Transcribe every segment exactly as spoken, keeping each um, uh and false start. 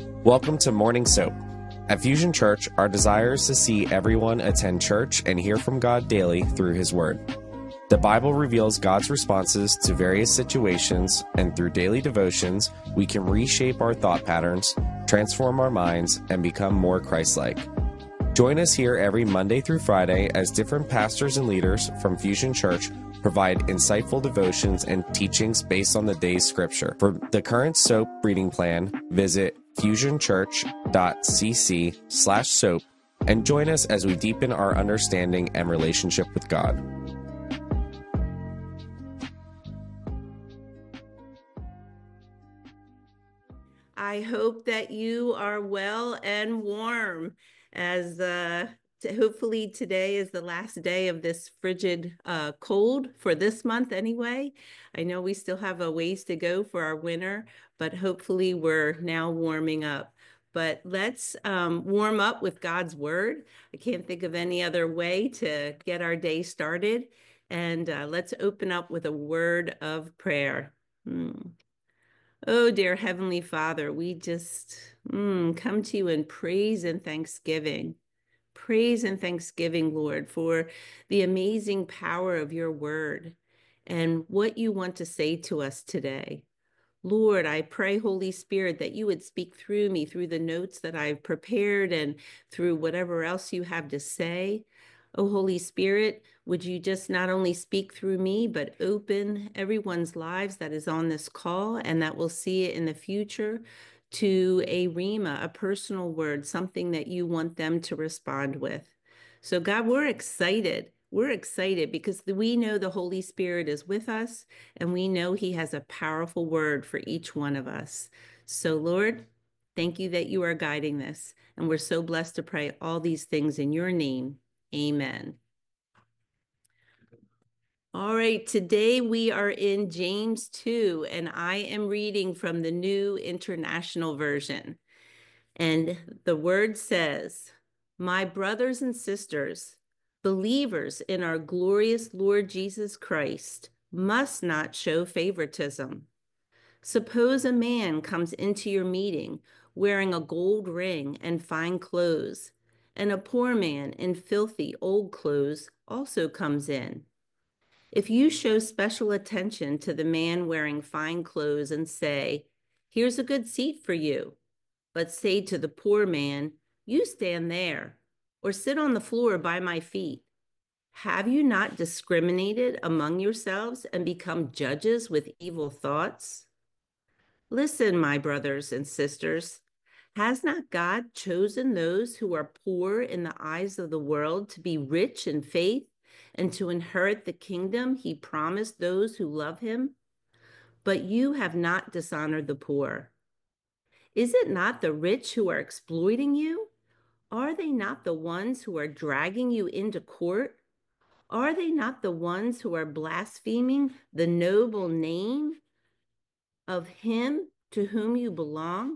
Welcome to Morning Soap. At Fusion Church, our desire is to see everyone attend church and hear from God daily through His Word. The Bible reveals God's responses to various situations, and through daily devotions, we can reshape our thought patterns, transform our minds, and become more Christ-like. Join us here every Monday through Friday as different pastors and leaders from Fusion Church provide insightful devotions and teachings based on the day's scripture. For the current soap reading plan, visit fusionchurch.cc slash soap and join us as we deepen our understanding and relationship with God. I hope that you are well and warm as uh, t- hopefully today is the last day of this frigid uh, cold for this month anyway. I know we still have a ways to go for our winter, but hopefully we're now warming up. But let's um, warm up with God's word. I can't think of any other way to get our day started. And uh, let's open up with a word of prayer. Hmm. Oh, dear Heavenly Father, we just mm, come to you in praise and thanksgiving. Praise and thanksgiving, Lord, for the amazing power of your word and what you want to say to us today. Lord, I pray, Holy Spirit, that you would speak through me, through the notes that I've prepared and through whatever else you have to say. Oh, Holy Spirit, would you just not only speak through me, but open everyone's lives that is on this call and that will see it in the future to a rhema, a personal word, something that you want them to respond with. So God, we're excited. We're excited because we know the Holy Spirit is with us and we know he has a powerful word for each one of us. So Lord, thank you that you are guiding this. And we're so blessed to pray all these things in your name. Amen. All right, today we are in James two, and I am reading from the New International Version. And the word says, "My brothers and sisters, believers in our glorious Lord Jesus Christ, must not show favoritism. Suppose a man comes into your meeting wearing a gold ring and fine clothes, and a poor man in filthy old clothes also comes in. If you show special attention to the man wearing fine clothes and say, 'Here's a good seat for you,' but say to the poor man, 'You stand there,' or 'Sit on the floor by my feet,' have you not discriminated among yourselves and become judges with evil thoughts? Listen, my brothers and sisters, has not God chosen those who are poor in the eyes of the world to be rich in faith and to inherit the kingdom he promised those who love him? But you have not dishonored the poor. Is it not the rich who are exploiting you? Are they not the ones who are dragging you into court? Are they not the ones who are blaspheming the noble name of him to whom you belong?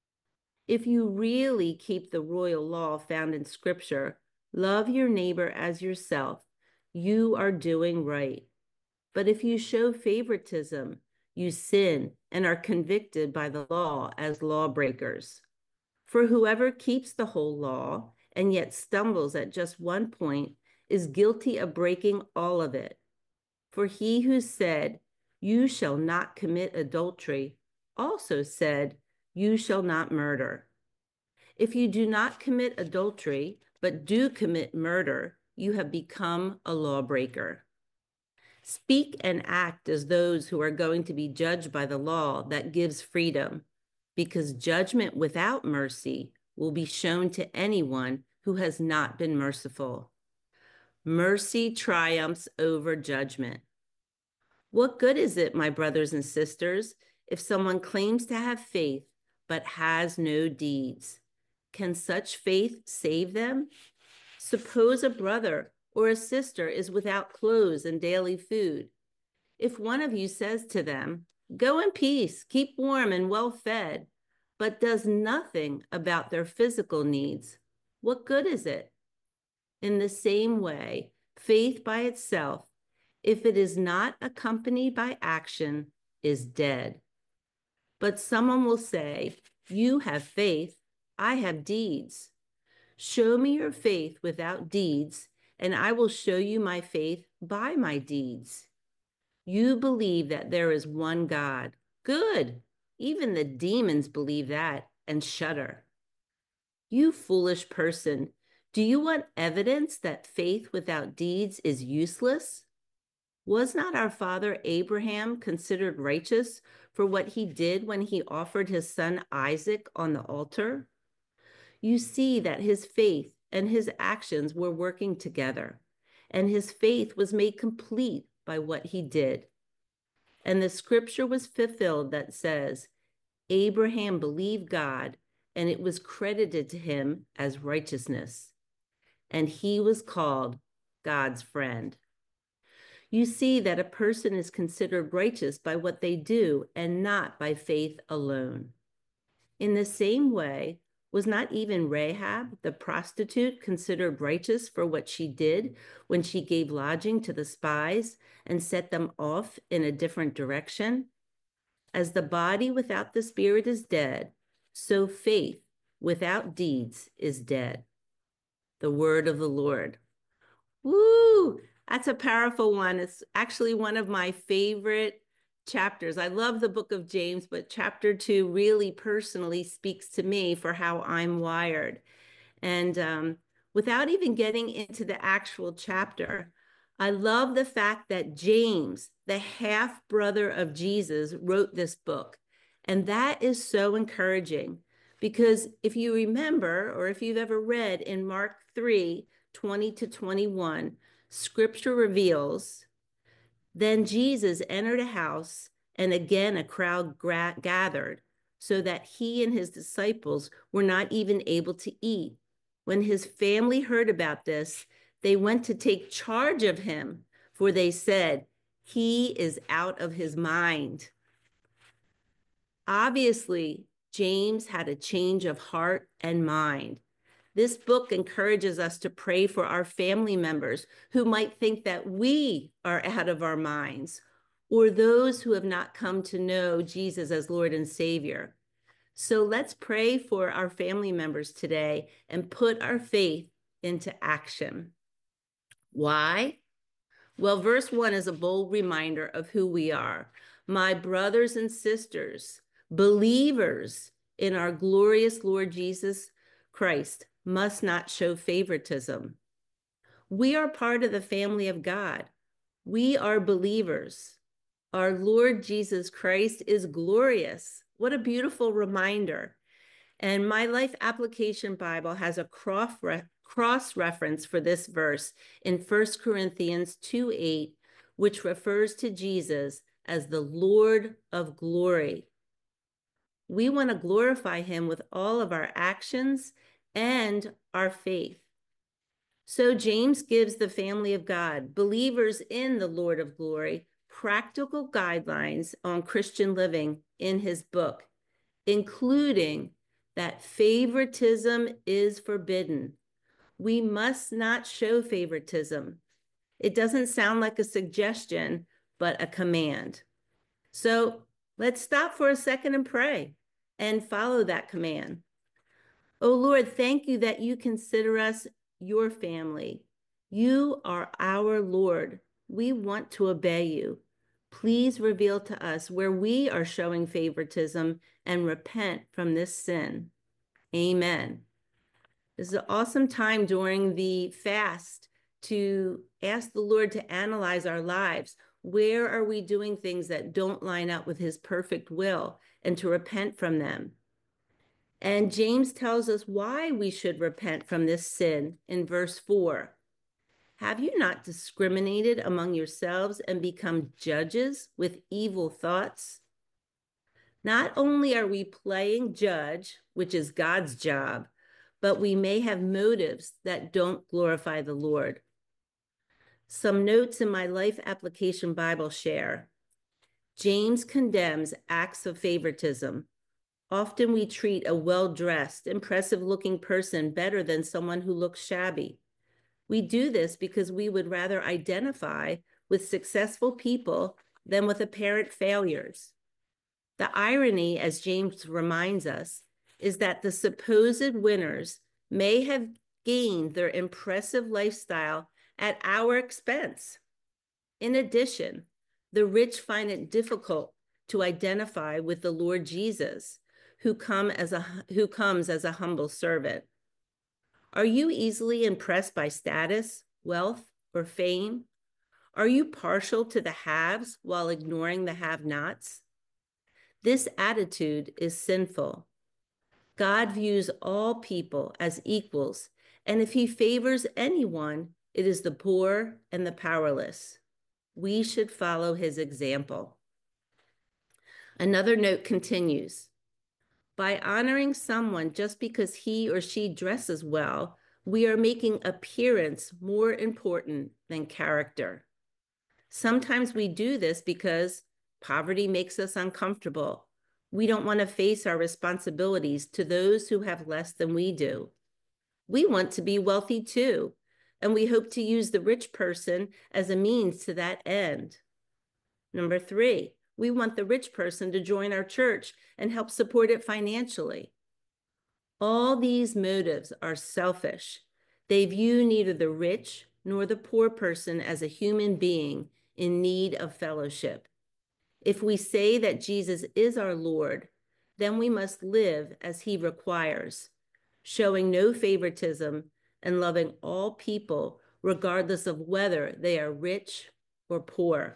If you really keep the royal law found in Scripture, love your neighbor as yourself, you are doing right. But if you show favoritism, you sin and are convicted by the law as lawbreakers. For whoever keeps the whole law and yet stumbles at just one point is guilty of breaking all of it. For he who said, 'You shall not commit adultery,' also said, 'You shall not murder.' If you do not commit adultery, but do commit murder, you have become a lawbreaker. Speak and act as those who are going to be judged by the law that gives freedom, because judgment without mercy will be shown to anyone who has not been merciful. Mercy triumphs over judgment. What good is it, my brothers and sisters, if someone claims to have faith but has no deeds? Can such faith save them? Suppose a brother or a sister is without clothes and daily food. If one of you says to them, 'Go in peace, keep warm and well fed,' but does nothing about their physical needs, what good is it? In the same way, faith by itself, if it is not accompanied by action, is dead. But someone will say, You have faith, I have deeds. Show me your faith without deeds, and I will show you my faith by my deeds. You believe that there is one God. Good. Even the demons believe that and shudder. You foolish person, do you want evidence that faith without deeds is useless? Was not our father Abraham considered righteous for what he did when he offered his son Isaac on the altar? You see that his faith and his actions were working together, and his faith was made complete by what he did. And the scripture was fulfilled that says, Abraham believed God, and it was credited to him as righteousness, and he was called God's friend. You see that a person is considered righteous by what they do and not by faith alone. In the same way, was not even Rahab, the prostitute, considered righteous for what she did when she gave lodging to the spies and set them off in a different direction? As the body without the spirit is dead, so faith without deeds is dead. The word of the Lord. Woo! That's a powerful one. It's actually one of my favorite chapters. I love the book of James, but chapter two really personally speaks to me for how I'm wired. And um, without even getting into the actual chapter, I love the fact that James, the half brother of Jesus, wrote this book. And that is so encouraging because if you remember, or if you've ever read in Mark three, twenty to twenty-one, scripture reveals, then Jesus entered a house, and again a crowd gathered, so that he and his disciples were not even able to eat. When his family heard about this, they went to take charge of him, for they said, he is out of his mind. Obviously, James had a change of heart and mind. This book encourages us to pray for our family members who might think that we are out of our minds, or those who have not come to know Jesus as Lord and Savior. So let's pray for our family members today and put our faith into action. Why? Well, verse one is a bold reminder of who we are. My brothers and sisters, believers in our glorious Lord Jesus Christ, must not show favoritism. We are part of the family of God. We are believers. Our Lord Jesus Christ is glorious. What a beautiful reminder. And my Life Application Bible has a cross reference for this verse in First Corinthians two eight, which refers to Jesus as the Lord of glory. We want to glorify him with all of our actions and our faith. So James gives the family of God, believers in the Lord of glory, practical guidelines on Christian living in his book, including that favoritism is forbidden. We must not show favoritism. It doesn't sound like a suggestion, but a command. So let's stop for a second and pray and follow that command. Oh Lord, thank you that you consider us your family. You are our Lord. We want to obey you. Please reveal to us where we are showing favoritism and repent from this sin. Amen. This is an awesome time during the fast to ask the Lord to analyze our lives. Where are we doing things that don't line up with his perfect will, and to repent from them? And James tells us why we should repent from this sin in verse four. Have you not discriminated among yourselves and become judges with evil thoughts? Not only are we playing judge, which is God's job, but we may have motives that don't glorify the Lord. Some notes in my Life Application Bible share. James condemns acts of favoritism. Often we treat a well-dressed, impressive-looking person better than someone who looks shabby. We do this because we would rather identify with successful people than with apparent failures. The irony, as James reminds us, is that the supposed winners may have gained their impressive lifestyle at our expense. In addition, the rich find it difficult to identify with the Lord Jesus, who come as a who comes as a humble servant. Are you easily impressed by status, wealth, or fame? Are you partial to the haves while ignoring the have-nots? This attitude is sinful. God views all people as equals, and if he favors anyone, it is the poor and the powerless. We should follow his example. Another note continues. By honoring someone just because he or she dresses well, we are making appearance more important than character. Sometimes we do this because poverty makes us uncomfortable. We don't want to face our responsibilities to those who have less than we do. We want to be wealthy too, and we hope to use the rich person as a means to that end. Number three, we want the rich person to join our church and help support it financially. All these motives are selfish. They view neither the rich nor the poor person as a human being in need of fellowship. If we say that Jesus is our Lord, then we must live as he requires, showing no favoritism and loving all people, regardless of whether they are rich or poor.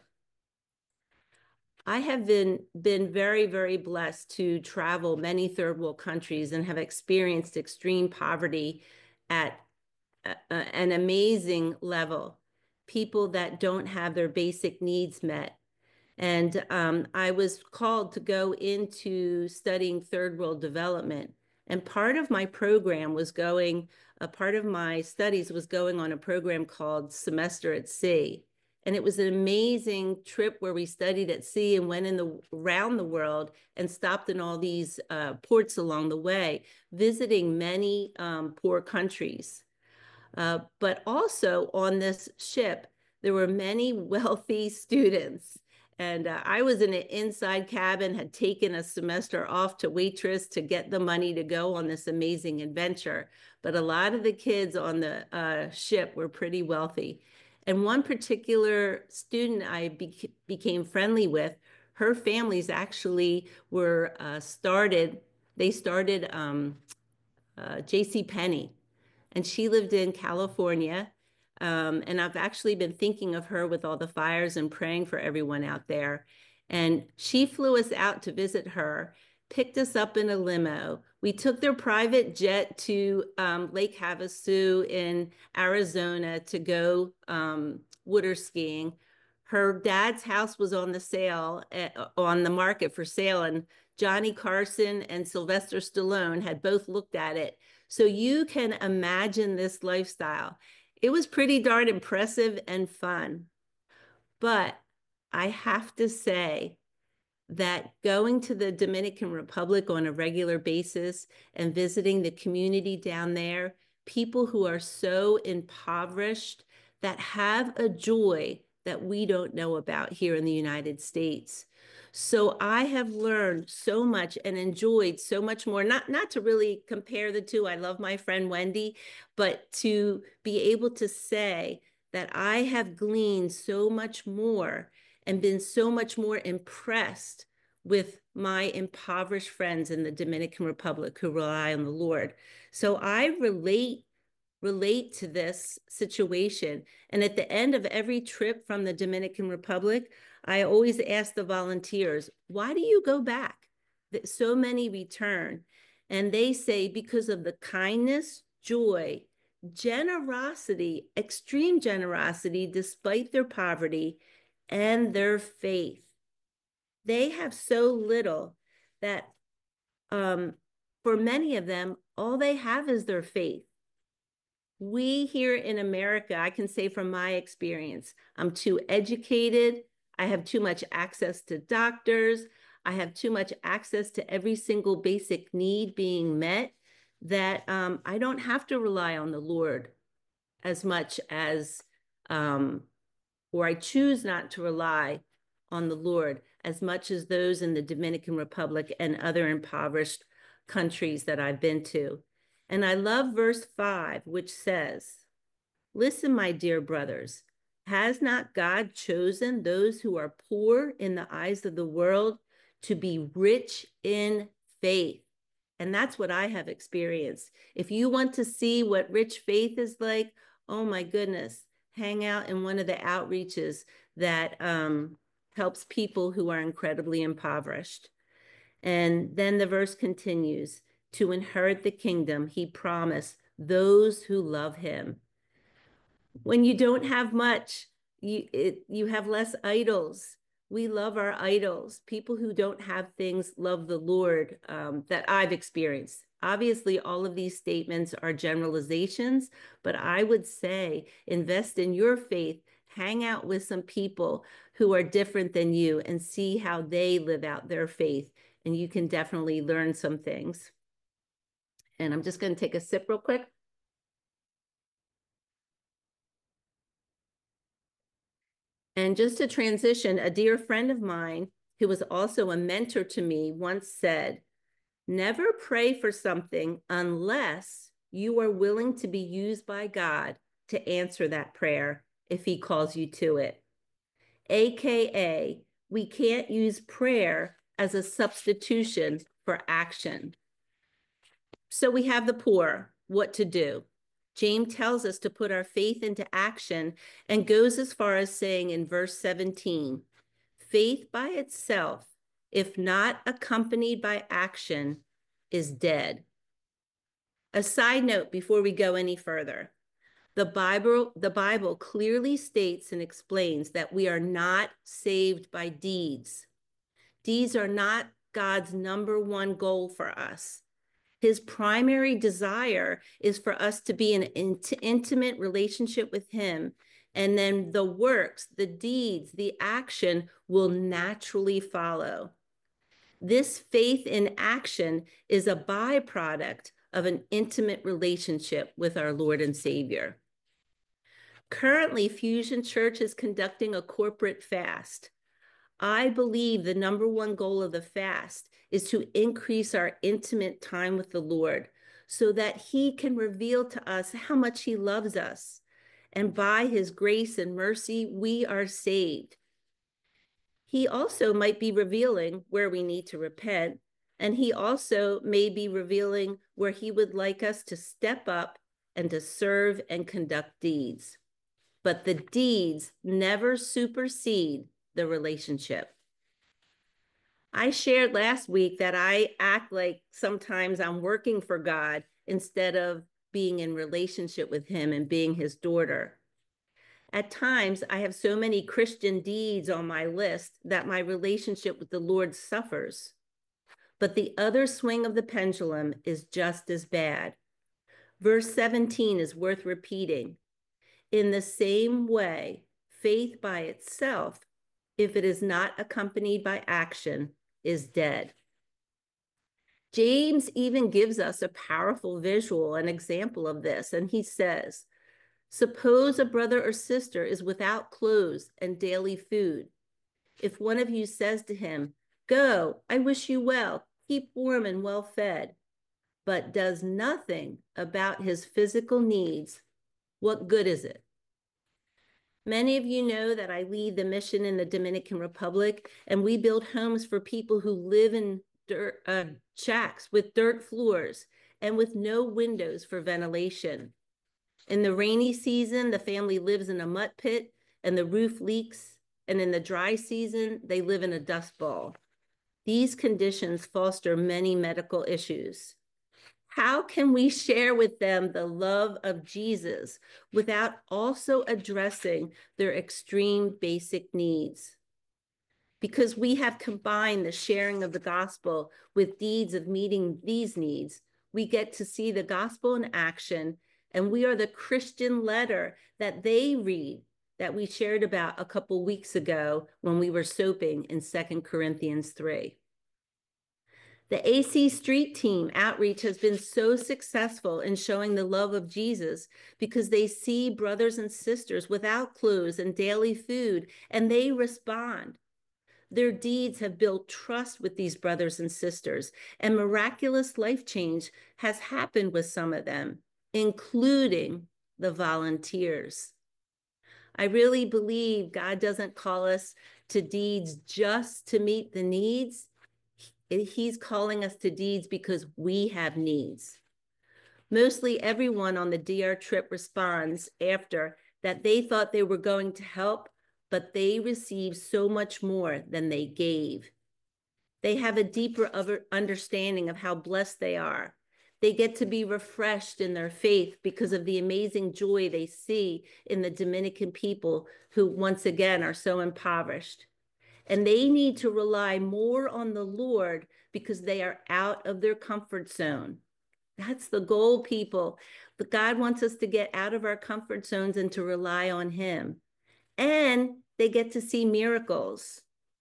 I have been, been very, very blessed to travel many third world countries and have experienced extreme poverty at a, a, an amazing level. People that don't have their basic needs met. And um, I was called to go into studying third world development. And part of my program was going, a part of my studies was going on a program called Semester at Sea. And it was an amazing trip where we studied at sea and went in the around the world and stopped in all these uh, ports along the way, visiting many um, poor countries. Uh, but also on this ship, there were many wealthy students. And uh, I was in an inside cabin, had taken a semester off to waitress to get the money to go on this amazing adventure. But a lot of the kids on the uh, ship were pretty wealthy. And one particular student I be became friendly with, her families actually were uh, started, they started um, uh, J C Penney, and she lived in California. Um, and I've actually been thinking of her with all the fires and praying for everyone out there. And she flew us out to visit her, picked us up in a limo. We took their private jet to um, Lake Havasu in Arizona to go um, water skiing. Her dad's house was on the sale, uh, on the market for sale, and Johnny Carson and Sylvester Stallone had both looked at it. So you can imagine this lifestyle. It was pretty darn impressive and fun. But I have to say that going to the Dominican Republic on a regular basis and visiting the community down there, people who are so impoverished that have a joy that we don't know about here in the United States. So I have learned so much and enjoyed so much more, not, not to really compare the two. I love my friend Wendy, but to be able to say that I have gleaned so much more and been so much more impressed with my impoverished friends in the Dominican Republic who rely on the Lord. So I relate relate to this situation. And at the end of every trip from the Dominican Republic, I always ask the volunteers, why do you go back? That so many return. And they say because of the kindness, joy, generosity, extreme generosity, despite their poverty, and their faith. They have so little that um, for many of them, all they have is their faith. We here in America, I can say from my experience, I'm too educated. I have too much access to doctors. I have too much access to every single basic need being met that um, I don't have to rely on the Lord as much as, um, or I choose not to rely on the Lord as much as those in the Dominican Republic and other impoverished countries that I've been to. And I love verse five, which says, "Listen, my dear brothers, has not God chosen those who are poor in the eyes of the world to be rich in faith?" And that's what I have experienced. If you want to see what rich faith is like, oh my goodness, hang out in one of the outreaches that um, helps people who are incredibly impoverished. And then the verse continues, to inherit the kingdom, he promised those who love him. When you don't have much, you it, you have less idols. We love our idols. People who don't have things love the Lord, um, that I've experienced. Obviously, all of these statements are generalizations, but I would say invest in your faith, hang out with some people who are different than you and see how they live out their faith. And you can definitely learn some things. And I'm just going to take a sip real quick. And just to transition, a dear friend of mine who was also a mentor to me once said, never pray for something unless you are willing to be used by God to answer that prayer if he calls you to it. A K A, we can't use prayer as a substitution for action. So we have the poor, what to do. James tells us to put our faith into action and goes as far as saying in verse seventeen, faith by itself, if not accompanied by action, is dead. A side note before we go any further, the Bible, the Bible clearly states and explains that we are not saved by deeds. Deeds are not God's number one goal for us. His primary desire is for us to be in an int intimate relationship with him. And then the works, the deeds, the action will naturally follow. This faith in action is a byproduct of an intimate relationship with our Lord and Savior. Currently, Fusion Church is conducting a corporate fast. I believe the number one goal of the fast is to increase our intimate time with the Lord so that he can reveal to us how much he loves us. And by his grace and mercy, we are saved. He also might be revealing where we need to repent, and he also may be revealing where he would like us to step up and to serve and conduct deeds. But the deeds never supersede the relationship. I shared last week that I act like sometimes I'm working for God instead of being in relationship with him and being his daughter. At times, I have so many Christian deeds on my list that my relationship with the Lord suffers. But the other swing of the pendulum is just as bad. Verse seventeen is worth repeating. In the same way, faith by itself, if it is not accompanied by action, is dead. James even gives us a powerful visual, an example of this, and he says, suppose a brother or sister is without clothes and daily food. If one of you says to him, go, I wish you well, keep warm and well fed, but does nothing about his physical needs, what good is it? Many of you know that I lead the mission in the Dominican Republic, and we build homes for people who live in dirt, uh, shacks with dirt floors and with no windows for ventilation. In the rainy season, the family lives in a mud pit and the roof leaks, and in the dry season, they live in a dust ball. These conditions foster many medical issues. How can we share with them the love of Jesus without also addressing their extreme basic needs? Because we have combined the sharing of the gospel with deeds of meeting these needs, we get to see the gospel in action, and we are the Christian letter that they read that we shared about a couple weeks ago when we were soaping in Second Corinthians three. The A C Street Team outreach has been so successful in showing the love of Jesus because they see brothers and sisters without clothes and daily food, and they respond. Their deeds have built trust with these brothers and sisters, and miraculous life change has happened with some of them, including the volunteers. I really believe God doesn't call us to deeds just to meet the needs. He's calling us to deeds because we have needs. Mostly everyone on the D R trip responds after that they thought they were going to help, but they received so much more than they gave. They have a deeper understanding of how blessed they are. They get to be refreshed in their faith because of the amazing joy they see in the Dominican people who, once again, are so impoverished. And they need to rely more on the Lord because they are out of their comfort zone. That's the goal, people. But God wants us to get out of our comfort zones and to rely on Him. And they get to see miracles.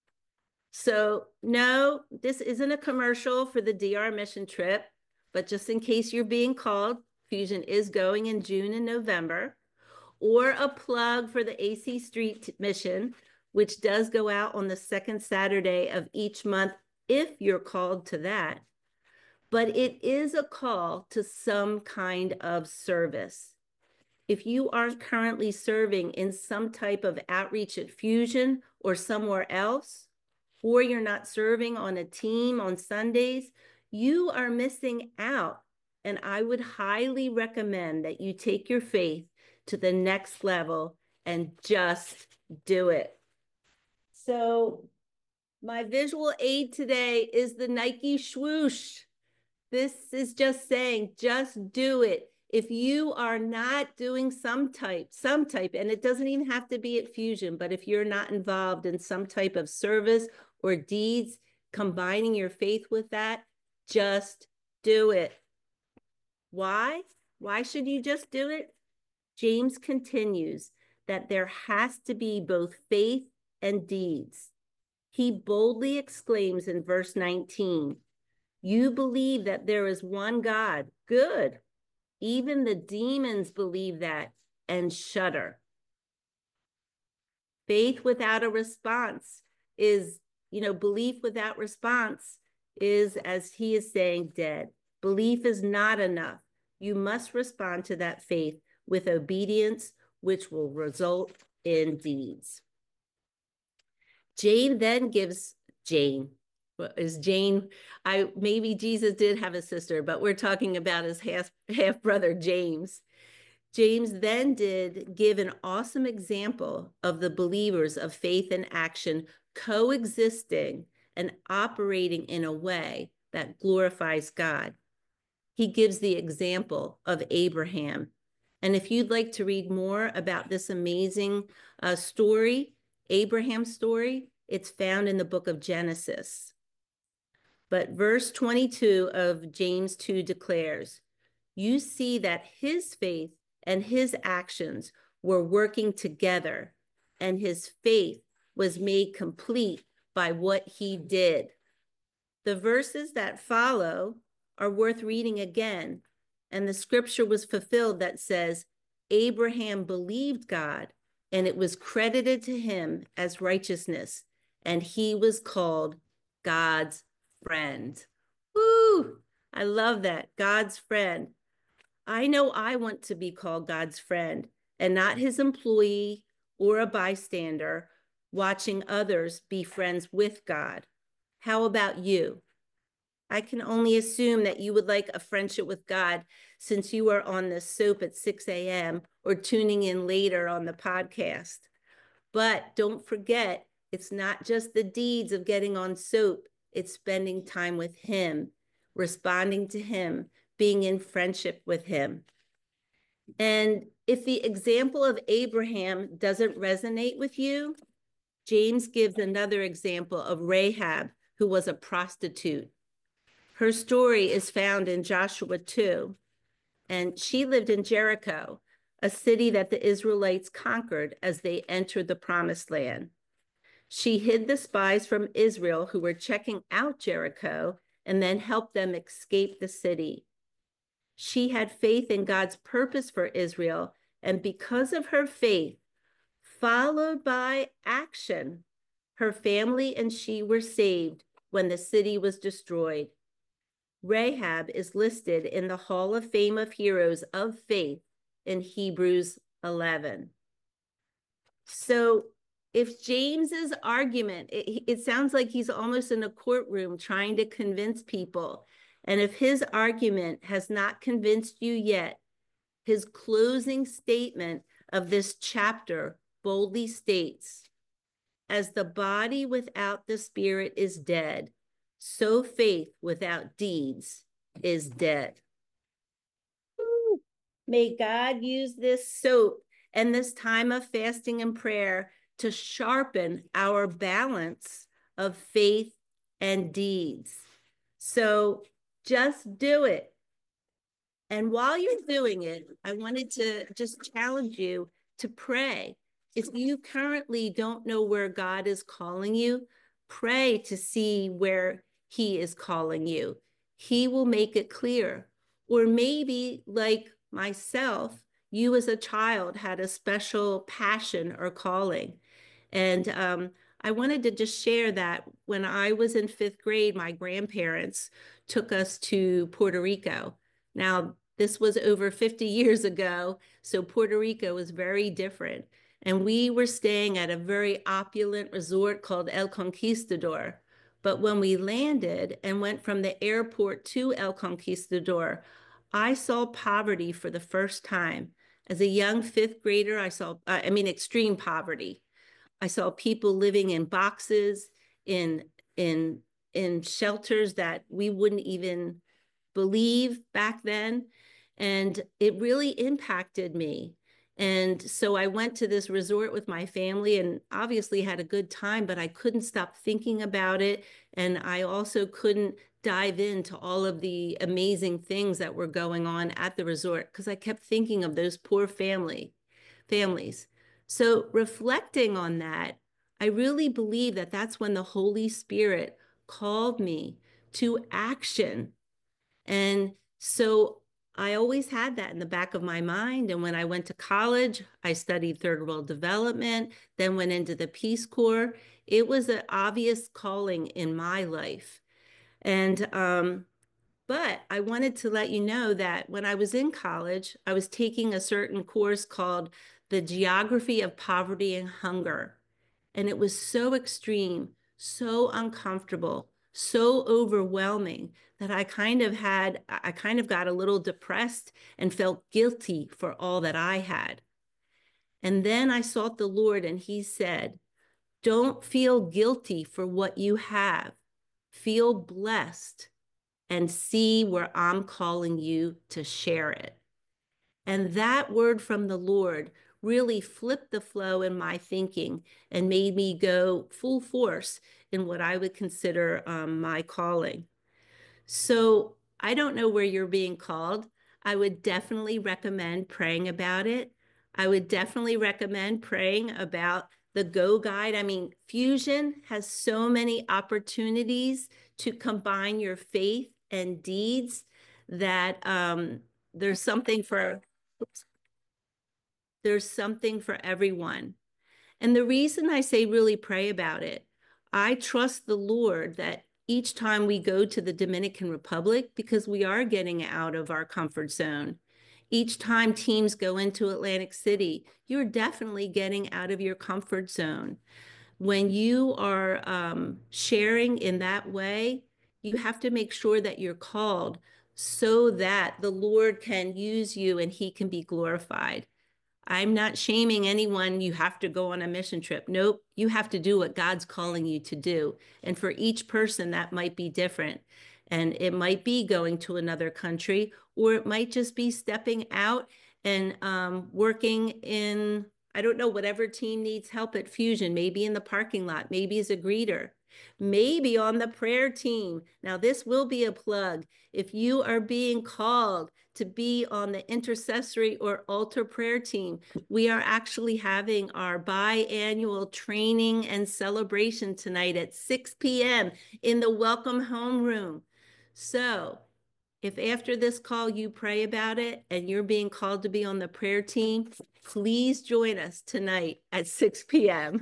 So no, this isn't a commercial for the D R mission trip, but just in case you're being called, Fusion is going in June and November, or a plug for the A C Street mission, which does go out on the second Saturday of each month if you're called to that. But it is a call to some kind of service. If you aren't currently serving in some type of outreach at Fusion or somewhere else, or you're not serving on a team on Sundays, you are missing out. And I would highly recommend that you take your faith to the next level and just do it. So my visual aid today is the Nike swoosh. This is just saying, just do it. If you are not doing some type, some type, and it doesn't even have to be at Fusion, but if you're not involved in some type of service or deeds, combining your faith with that, just do it. Why? Why should you just do it? James continues that there has to be both faith and deeds. He boldly exclaims in verse nineteen, you believe that there is one God. Good. Even the demons believe that and shudder. Faith without a response is, you know, belief without response is, as he is saying, dead. Belief is not enough. You must respond to that faith with obedience, which will result in deeds. Jane then gives, Jane, is Jane, I maybe Jesus did have a sister, but we're talking about his half, half brother, James. James then did give an awesome example of the believers of faith and action coexisting and operating in a way that glorifies God. He gives the example of Abraham. And if you'd like to read more about this amazing uh, story, Abraham's story, it's found in the book of Genesis. But verse twenty-two of James two declares, you see that his faith and his actions were working together, and his faith was made complete by what he did. The verses that follow are worth reading again, and the scripture was fulfilled that says, Abraham believed God, and it was credited to him as righteousness, and he was called God's friend. Woo! I love that, God's friend. I know I want to be called God's friend and not his employee or a bystander watching others be friends with God. How about you? I can only assume that you would like a friendship with God since you are on the soap at six a m or tuning in later on the podcast. But don't forget, it's not just the deeds of getting on soap. It's spending time with him, responding to him, being in friendship with him. And if the example of Abraham doesn't resonate with you, James gives another example of Rahab, who was a prostitute. Her story is found in Joshua two, and she lived in Jericho, a city that the Israelites conquered as they entered the promised land. She hid the spies from Israel who were checking out Jericho and then helped them escape the city. She had faith in God's purpose for Israel, and because of her faith, followed by action, Her family and she were saved when the city was destroyed. Rahab is listed in the Hall of Fame of Heroes of Faith in Hebrews eleven. So if James's argument, it, it sounds like he's almost in a courtroom trying to convince people. And if his argument has not convinced you yet, his closing statement of this chapter boldly states, as the body without the spirit is dead, so faith without deeds is dead. Woo. May God use this soap and this time of fasting and prayer to sharpen our balance of faith and deeds. So just do it. And while you're doing it, I wanted to just challenge you to pray. If you currently don't know where God is calling you, pray to see where he is calling you. He will make it clear. Or maybe like myself, you as a child had a special passion or calling. And um, I wanted to just share that when I was in fifth grade, my grandparents took us to Puerto Rico. Now, this was over fifty years ago, so Puerto Rico was very different. And we were staying at a very opulent resort called El Conquistador. But when we landed and went from the airport to El Conquistador, I saw poverty for the first time. As a young fifth grader, I saw, uh, I mean, extreme poverty. I saw people living in boxes, in, in, in shelters that we wouldn't even believe back then. And it really impacted me. And so I went to this resort with my family and obviously had a good time, but I couldn't stop thinking about it. And I also couldn't dive into all of the amazing things that were going on at the resort because I kept thinking of those poor family families. So reflecting on that, I really believe that that's when the Holy Spirit called me to action. And so I always had that in the back of my mind. And when I went to college, I studied third world development, then went into the Peace Corps. It was an obvious calling in my life. And, um, but I wanted to let you know that when I was in college, I was taking a certain course called The Geography of Poverty and Hunger. And it was so extreme, so uncomfortable, so overwhelming that I kind of had, I kind of got a little depressed and felt guilty for all that I had. And then I sought the Lord and he said, don't feel guilty for what you have. Feel blessed and see where I'm calling you to share it. And that word from the Lord really flipped the flow in my thinking and made me go full force in what I would consider um, my calling. So I don't know where you're being called. I would definitely recommend praying about it. I would definitely recommend praying about the Go Guide. I mean, Fusion has so many opportunities to combine your faith and deeds that um, there's something for, oops, there's something for everyone. And the reason I say really pray about it, I trust the Lord that each time we go to the Dominican Republic, because we are getting out of our comfort zone, each time teams go into Atlantic City, you're definitely getting out of your comfort zone. When you are um, sharing in that way, you have to make sure that you're called so that the Lord can use you and he can be glorified. I'm not shaming anyone. You have to go on a mission trip. Nope. You have to do what God's calling you to do. And for each person, that might be different. And it might be going to another country, or it might just be stepping out and um, working in, I don't know, whatever team needs help at Fusion, maybe in the parking lot, maybe as a greeter, maybe on the prayer team. Now, this will be a plug. If you are being called to be on the intercessory or altar prayer team, we are actually having our biannual training and celebration tonight at six p m in the Welcome Home Room. So if after this call you pray about it and you're being called to be on the prayer team, please join us tonight at six p m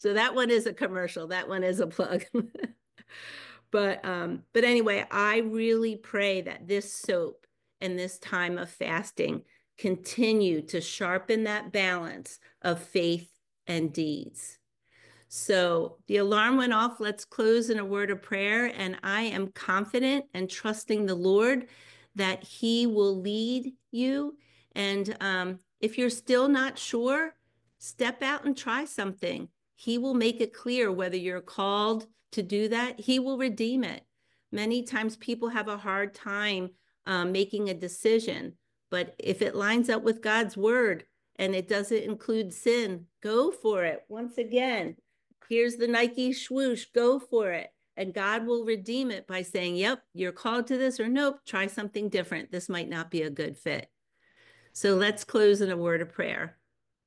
So that one is a commercial. That one is a plug. But um, but anyway, I really pray that this soap and this time of fasting continue to sharpen that balance of faith and deeds. So the alarm went off. Let's close in a word of prayer. And I am confident and trusting the Lord that He will lead you. And um, if you're still not sure, step out and try something. He will make it clear whether you're called to do that. He will redeem it. Many times people have a hard time um, making a decision, but if it lines up with God's word and it doesn't include sin, go for it. Once again, here's the Nike swoosh, go for it. And God will redeem it by saying, yep, you're called to this, or nope, try something different. This might not be a good fit. So let's close in a word of prayer.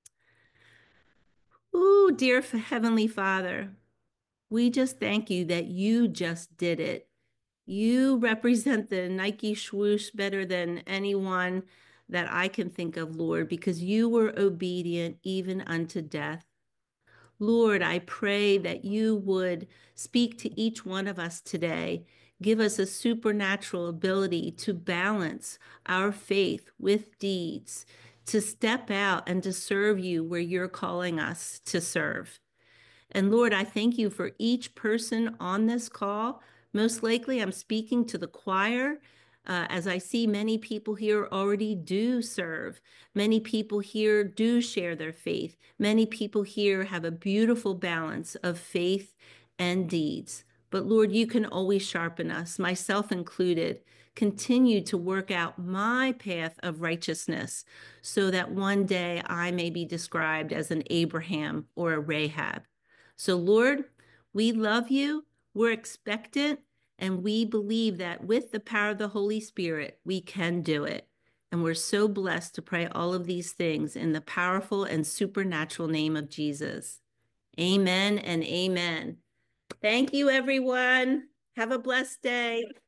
Ooh, dear Heavenly Father, we just thank you that you just did it. You represent the Nike swoosh better than anyone that I can think of, Lord, because you were obedient even unto death. Lord, I pray that you would speak to each one of us today. Give us a supernatural ability to balance our faith with deeds, to step out and to serve you where you're calling us to serve. And Lord, I thank you for each person on this call. Most likely, I'm speaking to the choir, uh, as I see many people here already do serve. Many people here do share their faith. Many people here have a beautiful balance of faith and deeds. But Lord, you can always sharpen us, myself included. Continue to work out my path of righteousness so that one day I may be described as an Abraham or a Rahab. So Lord, we love you, we're expectant, and we believe that with the power of the Holy Spirit, we can do it. And we're so blessed to pray all of these things in the powerful and supernatural name of Jesus. Amen and amen. Thank you, everyone. Have a blessed day.